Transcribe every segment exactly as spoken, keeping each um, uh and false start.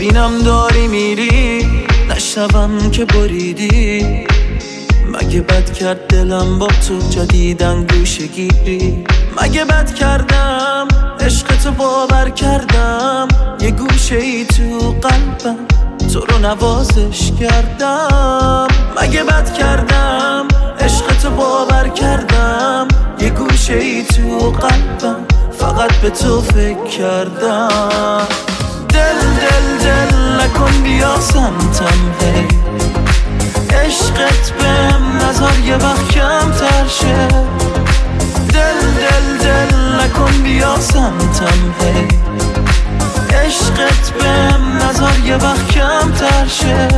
ببینم داری میری، نشنوم که بریدی. مگه بد کرد دلم با تو جدیدن گوشه گیری؟ مگه بد کردم عشقتو باور کردم، یه گوشه ای تو قلبم تو رو نوازش کردم. مگه بد کردم عشقتو باور کردم، یه گوشه ای تو قلبم فقط به تو فکر کردم. دل دل دل نکن بیا سمتم هی، عشقت بهم نذار یه وقت کم تر شه. دل دل دل نکن بیا سمتم هی، عشقت بهم نذار یه وقت کم تر شه.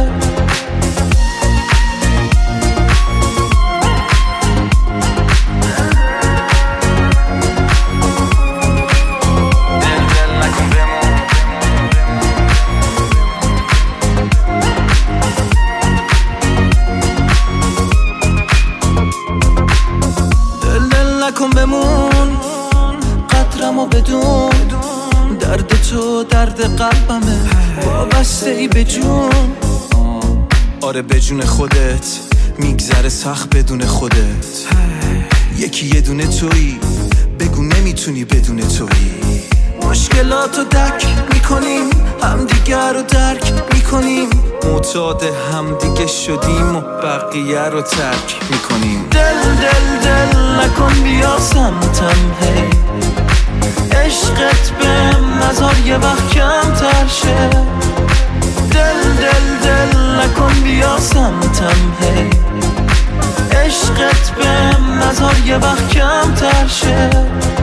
نکن بمون قدرمو بدون، درد تو درد قلبمه وابسته ای به جون. آره به جون خودت میگذره سخت بدون خودت. یکی یه دونه تویی بگو نمیتونی بدون تویی. مشکلاتو دک میکنیم همدیگر رو درک میکنیم، معتاد همدیگه شدیم و بقیه رو ترک میکنیم. دل دل دل نکن بیا سمتم هی، عشقت بهم نذار یه وقت کم تر شه. دل دل دل نکن بیا سمتم هی، عشقت بهم نذار یه وقت کم تر شه.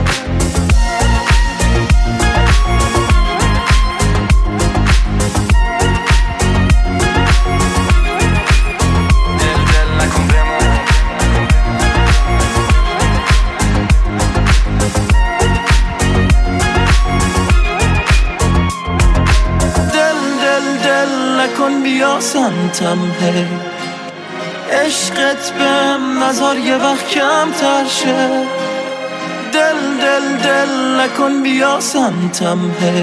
نکن بیا سمتم هی، عشقت بهم نذار یه وقت کم تر شه. دل دل دل نکن بیا سمتم هی،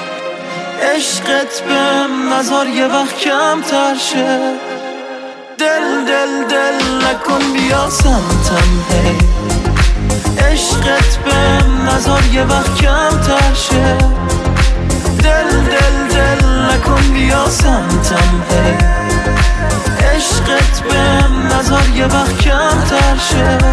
عشقت بهم نذار یه وقت کم تر شه. دل دل دل نکن بیا سمتم هی، عشقت بهم نذار یه وقت کم تر شه. دل دل دل نکن بیا سمتم هی، عشقت بهم نذار یه وقت کم تر شه.